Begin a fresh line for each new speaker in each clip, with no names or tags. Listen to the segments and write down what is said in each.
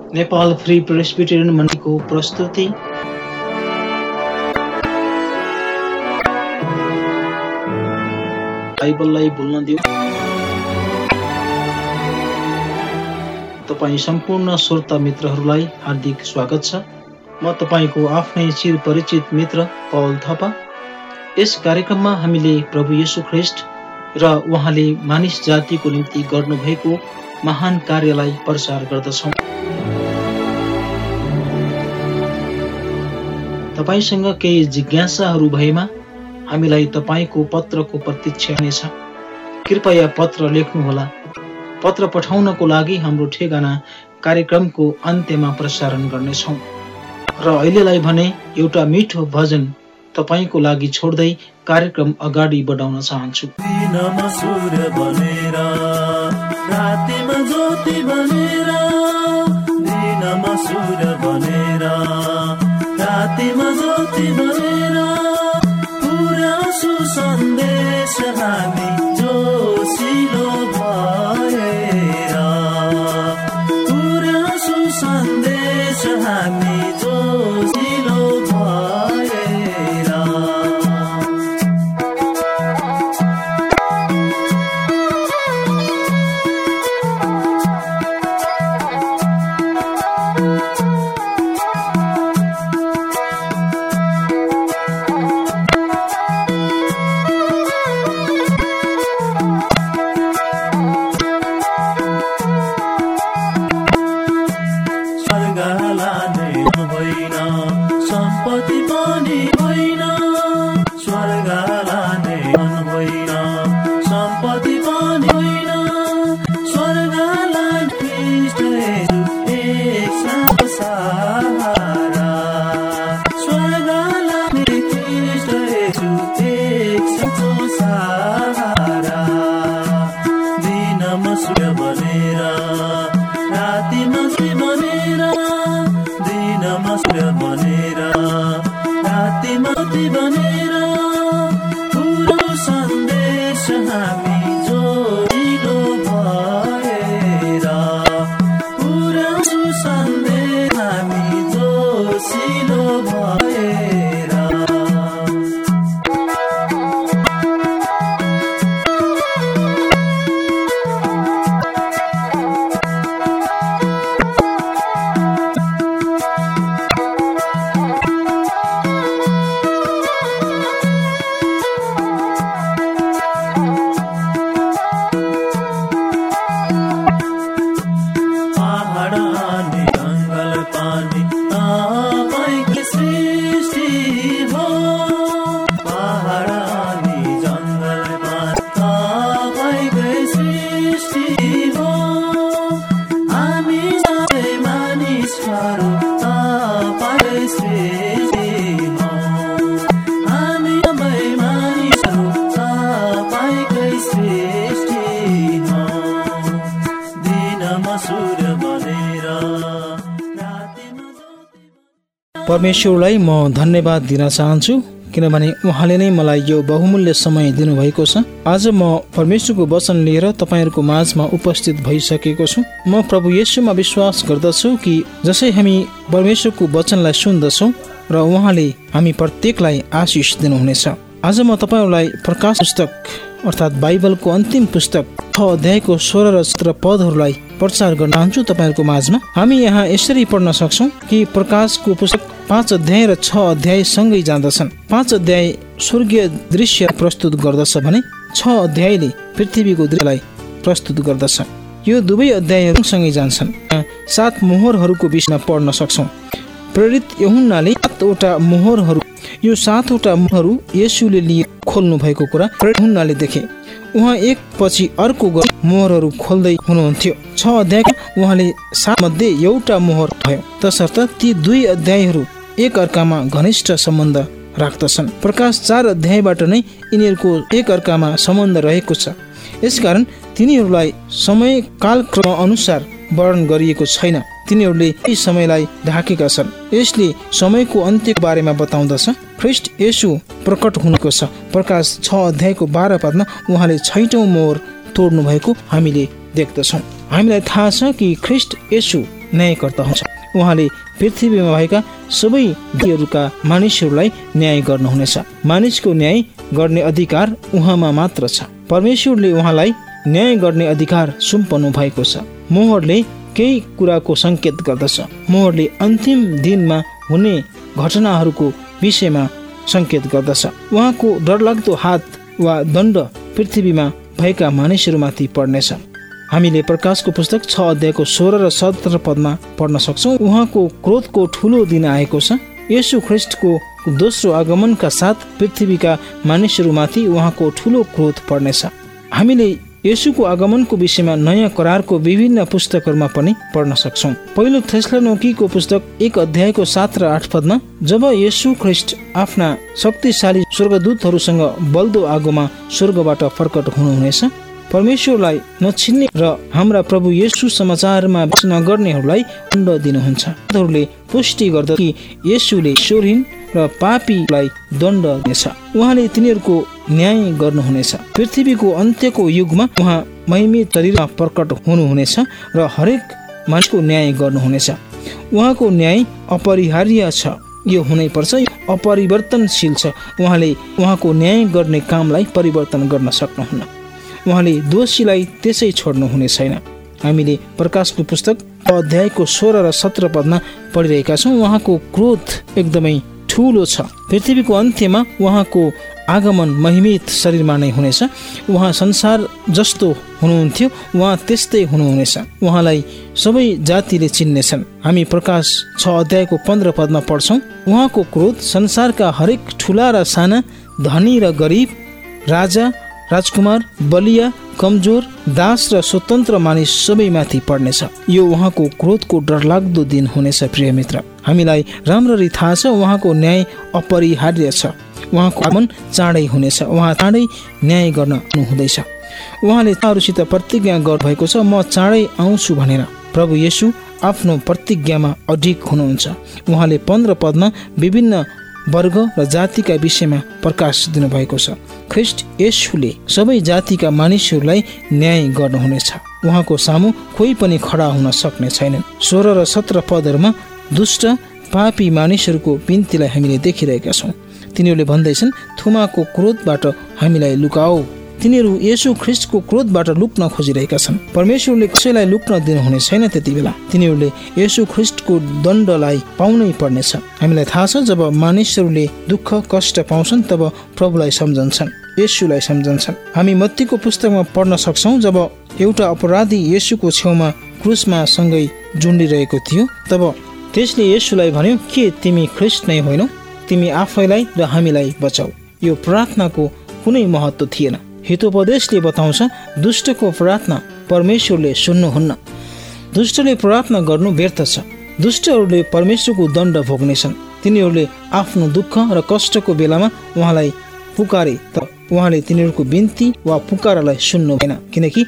Nepal free Presbyterian मण्डलीको प्रस्तुति। बाइबललाई बोल्न दिऊ। तपाईँ सम्पूर्ण श्रोता मित्रहरूलाई हार्दिक स्वागत छ। म तपाईँको आफ्नै चिरपरिचित मित्र पौल थापा। यस कार्यक्रममा हामीले प्रभु येशू ख्रीष्ट र उहाँले मानिस जातिको निम्ति गर्नुभएको महान कार्यलाई प्रचार गर्दछौँ। तपाईसँग केही जिज्ञासाहरू भएमा हामीलाई तपाईँको पत्रको प्रतीक्षा हुनेछ। कृपया पत्र लेख्नुहोला। पत्र पठाउनको लागि हाम्रो ठेगाना कार्यक्रमको अन्त्यमा प्रसारण गर्नेछौँ। र अहिलेलाई भने एउटा मिठो भजन तपाईँको लागि छोड्दै कार्यक्रम अगाडि बढाउन चाहन्छु।
दिनमा सूर्य बनेर, रातिमा ज्योति बनेर, दिनमा सूर्य बनेर, रातिमा ज्योति बनेर, पुरा सुसन्देश हामी जोसिलो भएर, पुरा सुसन्देश हामी जोसिलो भएर।
परमेश्वरलाई म धन्यवाद दिन चाहन्छु, किनभने उहाँले नै मलाई यो बहुमूल्य समय दिनुभएको छ। आज म परमेश्वरको वचन लिएर तपाईँहरूको माझमा उपस्थित भइसकेको छु। म प्रभु येशूमा विश्वास गर्दछु कि जसै हामी परमेश्वरको वचनलाई सुन्दछौँ र उहाँले हामी प्रत्येकलाई आशिष दिनुहुनेछ। आज म तपाईँहरूलाई प्रकाश पुस्तक अर्थात् बाइबलको अन्तिम पुस्तक 6 अध्यायको 16 र 17 पदहरूलाई प्रचार गर्न चाहन्छु तपाईँहरूको माझमा। हामी यहाँ यसरी पढ्न सक्छौँ कि प्रकाशको पुस्तक 5 अध्याय र 6 अध्याय सँगै जाँदछन्। 5 अध्याय स्वर्गीय दृश्य प्रस्तुत गर्दछ भने 6 अध्यायले पृथ्वीको दृश्यलाई प्रस्तुत गर्दछ। यो दुवै अध्यायहरू सँगै जान्छन्। 7 मोहरहरूको विषयमा पढ्न सक्छौँ। प्रेरित यूहन्नाले 7वटा मोहरहरू, यो 7वटा मोहरहरू येशूले लिए खोल्नु भएको कुरा प्रेरित यूहन्नाले देखे। उहाँ एक पछि अर्को मोहरहरू खोल्दै हुनुहुन्थ्यो। 6 अध्यायमा उहाँले 7 मध्ये एउटा मोहर भयो, तसर्थ ती 2 अध्यायहरू एक अर्कामा घनिष्ठ सम्बन्ध राख्दछन्। प्रकाश 4 अध्यायबाट नै यिनीहरूको एक अर्कामा सम्बन्ध रहेको छ। यसकारण तिनीहरूलाई समय कालक्रम अनुसार वर्णन गरिएको छैन। तिनीहरूले यी समयलाई ढाकेका छन्। यसले समयको अन्त्यको बारेमा बताउँदछ। ख्रीष्ट येशू प्रकट हुनुको छ। प्रकाश 6 अध्यायको 12 पदमा उहाँले 6औं मोहर तोड्नु भएको हामीले देख्दछौँ। हामीलाई थाहा छ कि ख्रीष्ट येशू न्यायकर्ता हुन्छ। उहाँले पृथ्वीमा भएका सबै दिनहरूका मानिसहरूलाई न्याय गर्नुहुनेछ। मानिसको न्याय गर्ने अधिकार उहाँमा मात्र छ। परमेश्वरले उहाँलाई न्याय गर्ने अधिकार सुम्पनु भएको छ। मोहरले केही कुराको सङ्केत गर्दछ। मोहरले अन्तिम दिनमा हुने घटनाहरूको विषयमा सङ्केत गर्दछ। उहाँको डरलाग्दो हात वा दण्ड पृथ्वीमा भएका मानिसहरूमाथि पर्नेछ। हामीले प्रकाशको पुस्तक 6 अध्यायको 16 र 17 पदमा पढ्न सक्छौँ। उहाँको क्रोधको ठुलो दिन आएको छ। येशू ख्रिस्टको दोस्रो आगमनका साथ पृथ्वीका मानिसहरूमाथि उहाँको ठुलो क्रोध पर्नेछ। हामीले येशूको आगमनको विषयमा नयाँ करारको विभिन्न पुस्तकहरूमा पनि पढ्न सक्छौँ। पहिलो थेसलोनिकीको पुस्तक 1 अध्यायको 7 र 8 पदमा जब येशू ख्रिस्ट आफ्ना शक्तिशाली स्वर्गदूतहरूसँग बल्दो आगोमा स्वर्गबाट प्रकट हुनुहुनेछ, परमेश्वरलाई नछिन्ने र हाम्रा प्रभु येशू समाचारमा विश्वास नगर्नेहरूलाई दण्ड दिनुहुन्छ। उनीहरूले पुष्टि गर्दछ कि येशूले ईश्वरहीन र पापीलाई दण्ड दिनेछ। उहाँले तिनीहरूको न्याय गर्नुहुनेछ। पृथ्वीको अन्त्यको युगमा उहाँ महिमित शरीरमा प्रकट हुनुहुनेछ र हरेक मानिसको न्याय गर्नुहुनेछ। उहाँको न्याय अपरिहार्य छ, यो हुनै पर्छ, अपरिवर्तनशील छ। उहाँले उहाँको न्याय गर्ने कामलाई परिवर्तन गर्न सक्नुहुन्न। उहाँले दोषीलाई त्यसै छोड्नुहुने छैन। हामीले प्रकाशको पुस्तक अध्यायको 16 र 17 पदमा पढिरहेका छौँ। उहाँको क्रोध एकदमै ठुलो छ। पृथ्वीको अन्त्यमा उहाँको आगमन महिमित शरीरमा नै हुनेछ। उहाँ संसार जस्तो हुनुहुन्थ्यो, उहाँ त्यस्तै हुनुहुनेछ। उहाँलाई सबै जातिले चिन्नेछन्। हामी प्रकाश 6 अध्यायको 15 पदमा पढ्छौँ। उहाँको क्रोध संसारका हरेक ठुला र साना, धनी र गरिब, राजा, राजकुमार, बलिया, कमजोर, दास र स्वतन्त्र मानिस सबैमाथि पर्नेछ। यो उहाँको क्रोधको डरलाग्दो दिन हुनेछ। प्रिय मित्र, हामीलाई राम्ररी थाहा छ उहाँको न्याय अपरिहार्य छ। उहाँको आगमन चाँडै हुनेछ। उहाँ चाँडै न्याय गर्न हुँदैछ। उहाँले तारूसित प्रतिज्ञा गर्नुभएको छ, म चाँडै आउँछु भनेर। प्रभु येशू आफ्नो प्रतिज्ञामा अडिग हुनुहुन्छ। उहाँले 15 पदमा विभिन्न वर्ग र जातिका विषयमा प्रकाश दिनुभएको छ। ख्रिस्ट येशूले सबै जातिका मानिसहरूलाई न्याय गर्नुहुनेछ। उहाँको सामु कोही पनि खडा हुन सक्ने छैनन्। 16 र 17 पदहरूमा दुष्ट पापी मानिसहरूको बिन्तीलाई हामीले देखिरहेका छौँ। तिनीहरूले भन्दैछन्, थुमाको क्रोधबाट हामीलाई लुकाऊ। तिनीहरू येशू ख्रिस्टको क्रोधबाट लुक्न खोजिरहेका छन्। परमेश्वरले कसैलाई लुक्न दिनुहुने छैन। त्यति बेला तिनीहरूले येशू ख्रिस्टको दण्डलाई पाउनै पर्नेछ। हामीलाई थाहा छ जब मानिसहरूले दुःख कष्ट पाउँछन् तब प्रभुलाई सम्झन्छन्, येशूलाई सम्झन्छन्। हामी मत्तीको पुस्तकमा पढ्न सक्छौँ, जब एउटा अपराधी येशूको छेउमा क्रुसमा सँगै झुन्डिरहेको थियो, तब त्यसले येशूलाई भन्यो, के तिमी ख्रिस्ट नै होइनौ? तिमी आफैलाई र हामीलाई बचाऊ। यो प्रार्थनाको कुनै महत्त्व थिएन। हितोपदेशले बताउँछ, दुष्टको प्रार्थना परमेश्वरले सुन्नुहुन्न। दुष्टले प्रार्थना गर्नु व्यर्थ छ। दुष्टहरूले परमेश्वरको दण्ड भोग्नेछन्। तिनीहरूले आफ्नो दुःख र कष्टको बेलामा उहाँलाई पुकारे, तर उहाँले तिनीहरूको बिन्ती वा पुकारलाई सुन्नु भएन, किनकि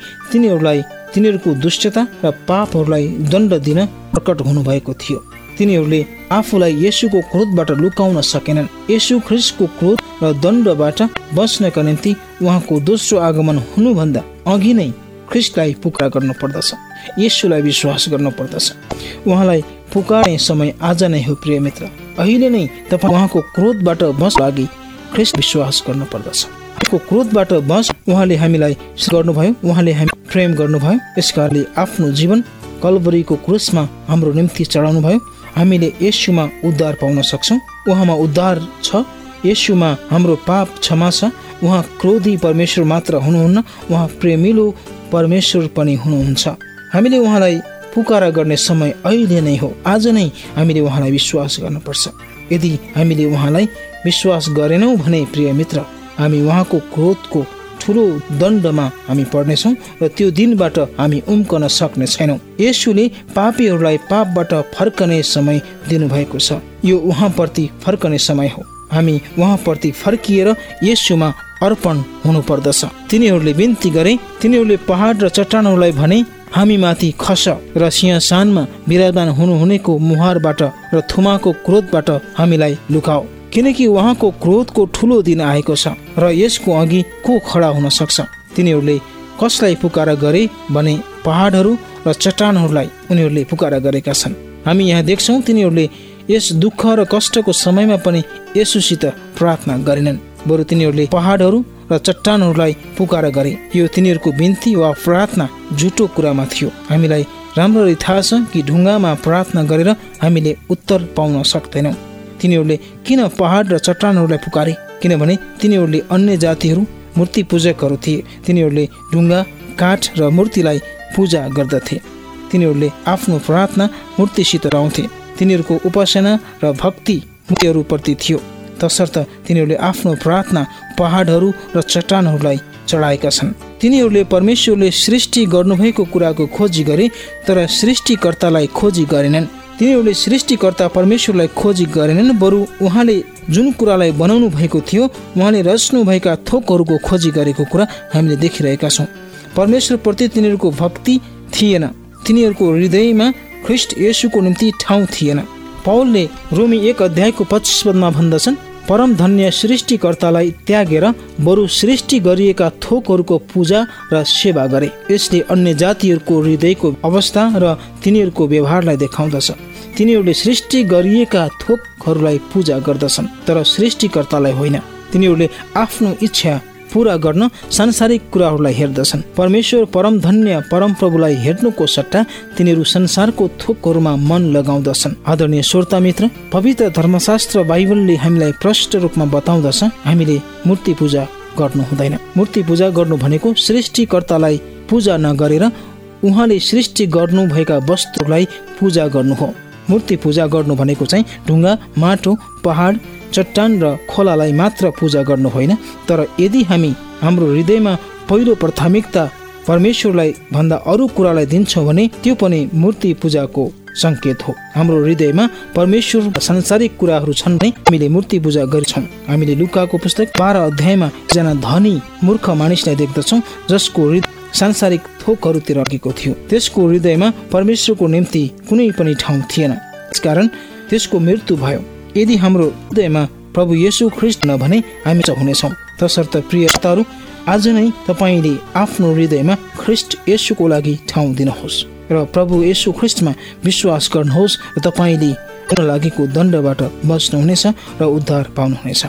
तिनीहरूको दुष्टता र पापहरूलाई दण्ड दिन प्रकट हुनुभएको थियो। तिनीहरूले आफूलाई येशूको क्रोधबाट लुकाउन सकेनन्। येशू ख्रिस्टको क्रोध र दण्डबाट बच्नका निम्ति उहाँको दोस्रो आगमन हुनुभन्दा अघि नै ख्रिस्टलाई पुकार गर्नु पर्दछ। येशूलाई विश्वास गर्नु पर्दछ। उहाँलाई पुकार्ने समय आज नै हो। प्रिय मित्र, अहिले नै तपाईँ उहाँको क्रोधबाट बच लागि ख्रिस्ट विश्वास गर्नु पर्दछ। उहाँको क्रोधबाट बच उहाँले हामीलाई गर्नुभयो, उहाँले हामी प्रेम गर्नुभयो। यसकारणले आफ्नो जीवन कल्भरीको क्रुसमा हाम्रो निम्ति चढाउनु भयो। हामीले येशूमा उद्धार पाउन सक्छौँ। उहाँमा उद्धार छ। येशूमा हाम्रो पाप क्षमा छ। उहाँ क्रोधी परमेश्वर मात्र हुनुहुन्न, उहाँ प्रेमिलो परमेश्वर पनि हुनुहुन्छ। हामीले उहाँलाई पुकारा गर्ने समय अहिले नै हो। आज नै हामीले उहाँलाई विश्वास गर्नुपर्छ। यदि हामीले उहाँलाई विश्वास गरेनौँ भने प्रिय मित्र, हामी उहाँको क्रोधको ठुलो दण्डमा हामी पर्नेछौँ र त्यो दिनबाट हामी उम्कन सक्ने छैनौँ। येशूले पापीहरूलाई पापबाट फर्कने समय दिनुभएको छ। यो उहाँप्रति फर्कने समय हो। हामी उहाँप्रति फर्किएर येशूमा अर्पण हुनुपर्दछ। तिनीहरूले बिन्ती गरे, तिनीहरूले पहाड र चट्टानहरूलाई भने, हामी माथि खस र सिंहासनमा विराजमान हुनुहुनेको मुहारबाट र थुमाको क्रोधबाट हामीलाई लुकाऊ, किनकि उहाँको क्रोधको ठुलो दिन आएको छ र यसको अघि को खडा हुन सक्छ। तिनीहरूले कसलाई पुकार गरे भने पहाडहरू र चट्टानहरूलाई उनीहरूले पुकारा गरेका छन्। हामी यहाँ देख्छौँ तिनीहरूले यस दुःख र कष्टको समयमा पनि येशूसित प्रार्थना गरेनन्, बरु तिनीहरूले पहाडहरू र चट्टानहरूलाई पुकारा गरे। यो तिनीहरूको बिन्ती वा प्रार्थना झुटो कुरामा थियो। हामीलाई राम्ररी थाहा छ कि ढुङ्गामा प्रार्थना गरेर हामीले उत्तर पाउन सक्दैनौँ। तिनीहरूले किन पहाड र चट्टानहरूलाई पुकारे? किनभने तिनीहरूले अन्य जातिहरू मूर्ति पूजकहरू थिए। तिनीहरूले ढुङ्गा, काठ र मूर्तिलाई पूजा गर्दथे। तिनीहरूले आफ्नो प्रार्थना मूर्तिसित रहन्थे। तिनीहरूको उपासना र भक्ति मूर्तिहरूप्रति थियो, तसर्थ तिनीहरूले आफ्नो प्रार्थना पहाडहरू र चट्टानहरूलाई चढाएका छन्। तिनीहरूले परमेश्वरले सृष्टि गर्नुभएको कुराको खोजी गरे, तर सृष्टिकर्तालाई खोजी गरेनन्। तिनीहरूले सृष्टिकर्ता परमेश्वरलाई खोजी गरेनन्, बरु उहाँले जुन कुरालाई बनाउनु भएको थियो, उहाँले रच्नुभएका थोकहरूको खोजी गरेको कुरा हामीले देखिरहेका छौँ। परमेश्वरप्रति तिनीहरूको भक्ति थिएन। तिनीहरूको हृदयमा ख्रीष्ट येशूको निम्ति ठाउँ थिएन। पौलले रोमी 1:25 भन्दछन्, परम धन्य सृष्टिकर्तालाई त्यागेर बरु सृष्टि गरिएका थोकहरूको पूजा र सेवा गरे। यसले अन्य जातिहरूको हृदयको अवस्था र तिनीहरूको व्यवहारलाई देखाउँदछ। तिनीहरूले सृष्टि गरिएका थोकहरूलाई पूजा गर्दछन्, तर सृष्टिकर्तालाई होइन। तिनीहरूले आफ्नो इच्छा पूरा गर्न सांसारिक कुराहरूलाई हेर्दछन्। परमेश्वर परम धन्य परमप्रभुलाई हेर्नुको सट्टा तिनीहरू संसारको थोकहरूमा मन लगाउँदछन्। आदरणीय श्रोता मित्र, पवित्र धर्मशास्त्र बाइबलले हामीलाई प्रष्ट रूपमा बताउँदछ हामीले मूर्ति पूजा गर्नु हुँदैन। मूर्ति पूजा गर्नु भनेको सृष्टिकर्तालाई पूजा नगरेर उहाँले सृष्टि गर्नुभएका वस्तुहरूलाई पूजा गर्नु हो। मूर्ति पूजा गर्नु भनेको चाहिँ ढुङ्गा, माटो, पहाड, चट्टान र खोलालाई मात्र पूजा गर्नु होइन, तर यदि हामी हाम्रो हृदयमा पहिलो प्राथमिकता परमेश्वरलाई भन्दा अरू कुरालाई दिन्छौँ भने त्यो पनि मूर्ति पूजाको संकेत हो। हाम्रो हृदयमा परमेश्वर सांसारिक कुराहरू छन् भने हामीले मूर्ति पूजा गर्छौँ। हामीले लुकाको पुस्तक 12 अध्यायमा एकजना धनी मूर्ख मानिसलाई देख्दछौँ जसको हृदय सांसारिक थोकहरूतिर अड्केको थियो। त्यसको हृदयमा परमेश्वरको निम्ति कुनै पनि ठाउँ थिएन, त्यसकारण त्यसको मृत्यु भयो। यदि हाम्रो हृदयमा प्रभु येशू ख्रीष्ट नभने हामी हुनेछौँ। तसर्थ प्रिय श्रोताहरू, आज नै तपाईँले आफ्नो हृदयमा ख्रीष्ट येशूको लागि ठाउँ दिनुहोस् र प्रभु येशू ख्रीष्टमा विश्वास गर्नुहोस् र तपाईँले हुन लागेको दण्डबाट बच्नुहुनेछ र उद्धार पाउनुहुनेछ।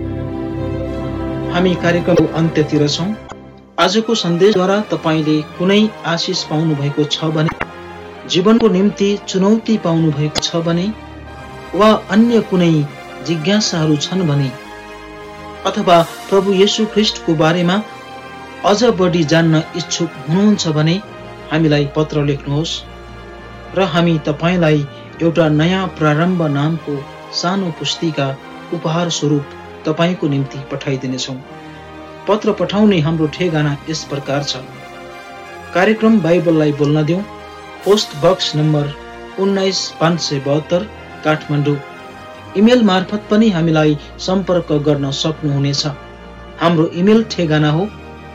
हामी कार्यक्रमको अन्त्यतिर छौँ। आजको सन्देशद्वारा तपाईँले कुनै आशिष पाउनु भएको छ भने, जीवनको निम्ति चुनौती पाउनु भएको छ भने, वा अन्य कुनै जिज्ञासाहरू छन् भने, अथवा प्रभु येशू ख्रीष्टको बारेमा अझ बढी जान्न इच्छुक हुनुहुन्छ भने हामीलाई पत्र लेख्नुहोस् र हामी तपाईँलाई एउटा नयाँ प्रारम्भ नामको सानो पुस्तिका उपहार स्वरूप तपाईँको निम्ति पठाइदिनेछौँ। पत्र पठाउने हाम्रो ठेगाना यस प्रकार छ। कार्यक्रम बाइबललाई बोल्न दिउँ, post box number 19572, Kathmandu. Email मार्फत पनि हामीलाई सम्पर्क गर्न सक्नुहुनेछ। हाम्रो इमेल ठेगाना हो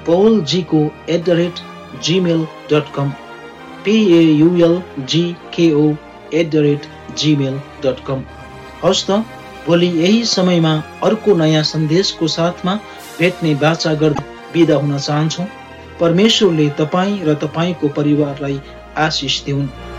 paulgko@gmail.com, paulgko@gmail.com। हवस् त, भोलि यही समयमा अर्को नयाँ सन्देशको साथमा भेट्ने बाचा गर्दै बिदा हुन चाहन्छौँ। परमेश्वरले तपाईँ र तपाईँको परिवारलाई आशिष दिउन्।